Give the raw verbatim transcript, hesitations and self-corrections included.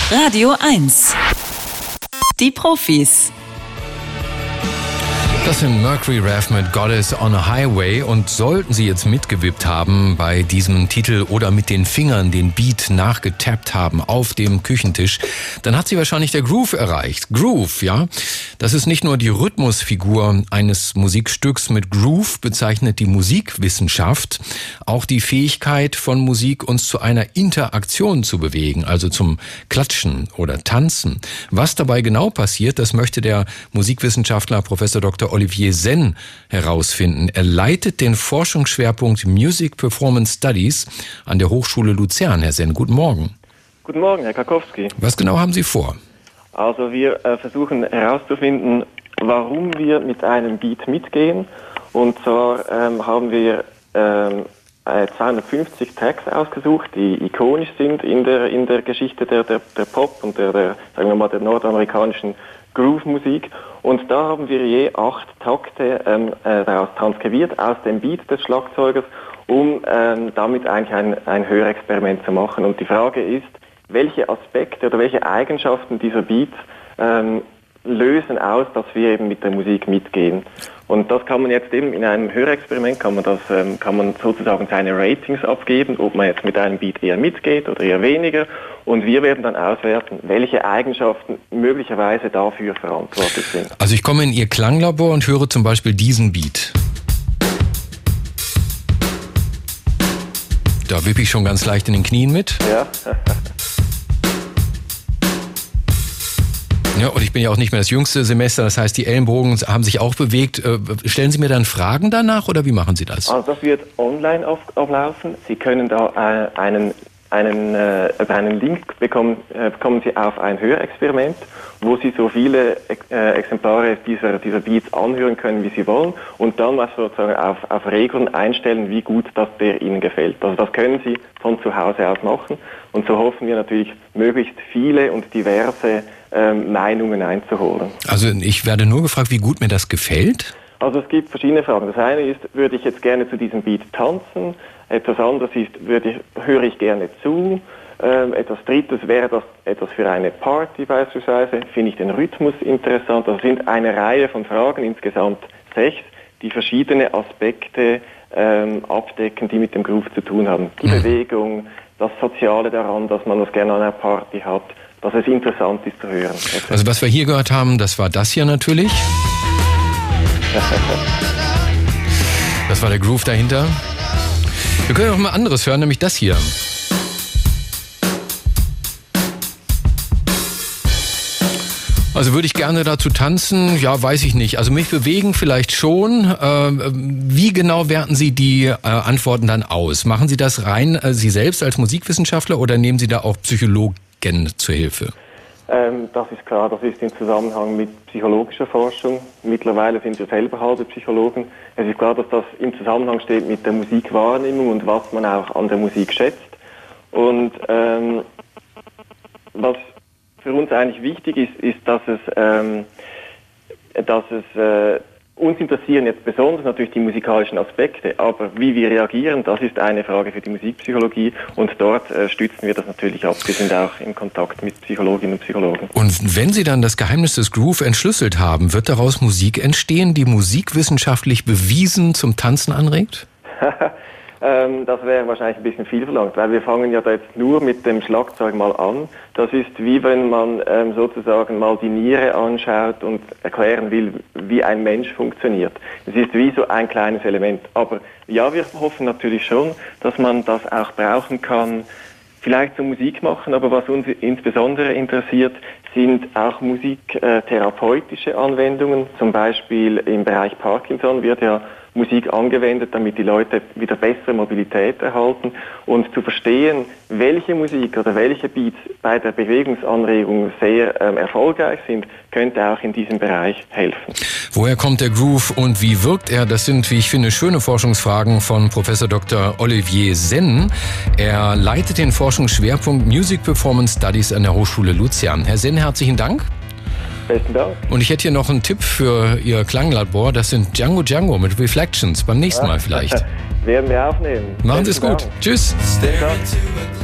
Radio eins. Die Profis. Das sind Mercury Rev mit Goddess on a Highway, und sollten Sie jetzt mitgewippt haben bei diesem Titel oder mit den Fingern den Beat nachgetappt haben auf dem Küchentisch, dann hat Sie wahrscheinlich der Groove erreicht. Groove, ja, das ist nicht nur die Rhythmusfigur eines Musikstücks. Mit Groove bezeichnet die Musikwissenschaft auch die Fähigkeit von Musik, uns zu einer Interaktion zu bewegen, also zum Klatschen oder Tanzen. Was dabei genau passiert, das möchte der Musikwissenschaftler Professor Doktor Olivier Senn herausfinden. Er leitet den Forschungsschwerpunkt Music Performance Studies an der Hochschule Luzern. Herr Senn, guten Morgen. Guten Morgen, Herr Karkowski. Was genau haben Sie vor? Also wir äh, versuchen herauszufinden, warum wir mit einem Beat mitgehen. Und zwar ähm, haben wir ähm, zweihundertfünfzig Tracks ausgesucht, die ikonisch sind in der in der Geschichte der der, der Pop und der, der sagen wir mal der nordamerikanischen Groove-Musik. Und da haben wir je acht Takte ähm, äh, daraus transkribiert aus dem Beat des Schlagzeugers, um ähm, damit eigentlich ein, ein Hörexperiment zu machen. Und die Frage ist, welche Aspekte oder welche Eigenschaften dieser Beats ähm, lösen aus, dass wir eben mit der Musik mitgehen. Und das kann man jetzt eben in einem Hörexperiment, kann man das, ähm, kann man sozusagen seine Ratings abgeben, ob man jetzt mit einem Beat eher mitgeht oder eher weniger. Und wir werden dann auswerten, welche Eigenschaften möglicherweise dafür verantwortlich sind. Also ich komme in Ihr Klanglabor und höre zum Beispiel diesen Beat. Da wippe ich schon ganz leicht in den Knien mit. Ja. Ja, und ich bin ja auch nicht mehr das jüngste Semester, das heißt, die Ellenbogen haben sich auch bewegt. Stellen Sie mir dann Fragen danach oder wie machen Sie das? Also das wird online auf, ablaufen. Sie können da äh, einen, einen, äh, einen Link bekommen, äh, bekommen Sie auf ein Hörexperiment, wo Sie so viele äh, Exemplare dieser, dieser Beats anhören können, wie Sie wollen, und dann mal sozusagen auf, auf Regeln einstellen, wie gut das der Ihnen gefällt. Also das können Sie von zu Hause aus machen, und so hoffen wir natürlich, möglichst viele und diverse ähm, Meinungen einzuholen. Also ich werde nur gefragt, wie gut mir das gefällt? Also es gibt verschiedene Fragen. Das eine ist, würde ich jetzt gerne zu diesem Beat tanzen? Etwas anderes ist, würde ich, höre ich gerne zu? Ähm, etwas Drittes wäre das etwas für eine Party beispielsweise. Finde ich den Rhythmus interessant? Das sind eine Reihe von Fragen, insgesamt sechs, die verschiedene Aspekte ähm, abdecken, die mit dem Groove zu tun haben. Die mhm. Bewegung, das Soziale daran, dass man das gerne an einer Party hat, dass es interessant ist zu hören. Also was wir hier gehört haben, das war das hier natürlich. Das war der Groove dahinter. Wir können auch mal anderes hören, nämlich das hier. Also würde ich gerne dazu tanzen? Ja, weiß ich nicht. Also mich bewegen vielleicht schon. Äh, wie genau werten Sie die äh, Antworten dann aus? Machen Sie das rein äh, Sie selbst als Musikwissenschaftler oder nehmen Sie da auch Psychologen zur Hilfe? Ähm, das ist klar, das ist im Zusammenhang mit psychologischer Forschung. Mittlerweile sind wir selber halbe Psychologen. Es ist klar, dass das im Zusammenhang steht mit der Musikwahrnehmung und was man auch an der Musik schätzt. Und ähm, was für uns eigentlich wichtig ist, ist, dass es, ähm, dass es äh, uns interessieren jetzt besonders natürlich die musikalischen Aspekte, aber wie wir reagieren, das ist eine Frage für die Musikpsychologie, und dort äh, stützen wir das natürlich ab. Wir sind auch in Kontakt mit Psychologinnen und Psychologen. Und wenn Sie dann das Geheimnis des Groove entschlüsselt haben, wird daraus Musik entstehen, die musikwissenschaftlich bewiesen zum Tanzen anregt? Ähm, das wäre wahrscheinlich ein bisschen viel verlangt, weil wir fangen ja da jetzt nur mit dem Schlagzeug mal an. Das ist wie wenn man ähm, sozusagen mal die Niere anschaut und erklären will, wie ein Mensch funktioniert. Es ist wie so ein kleines Element. Aber ja, wir hoffen natürlich schon, dass man das auch brauchen kann, vielleicht zum Musik machen, aber was uns insbesondere interessiert, sind auch musiktherapeutische Anwendungen. Zum Beispiel im Bereich Parkinson wird ja Musik angewendet, damit die Leute wieder bessere Mobilität erhalten, und zu verstehen, welche Musik oder welche Beats bei der Bewegungsanregung sehr ähm, erfolgreich sind, könnte auch in diesem Bereich helfen. Woher kommt der Groove und wie wirkt er? Das sind, wie ich finde, schöne Forschungsfragen von Professor Doktor Olivier Senn. Er leitet den Forschungsschwerpunkt Music Performance Studies an der Hochschule Luzern. Herr Senn, herzlichen Dank. Besten Dank. Und ich hätte hier noch einen Tipp für Ihr Klanglabor. Das sind Django Django mit Reflections. Beim nächsten Mal vielleicht. Werden wir aufnehmen. Machen Sie es gut. Tschüss. Ciao.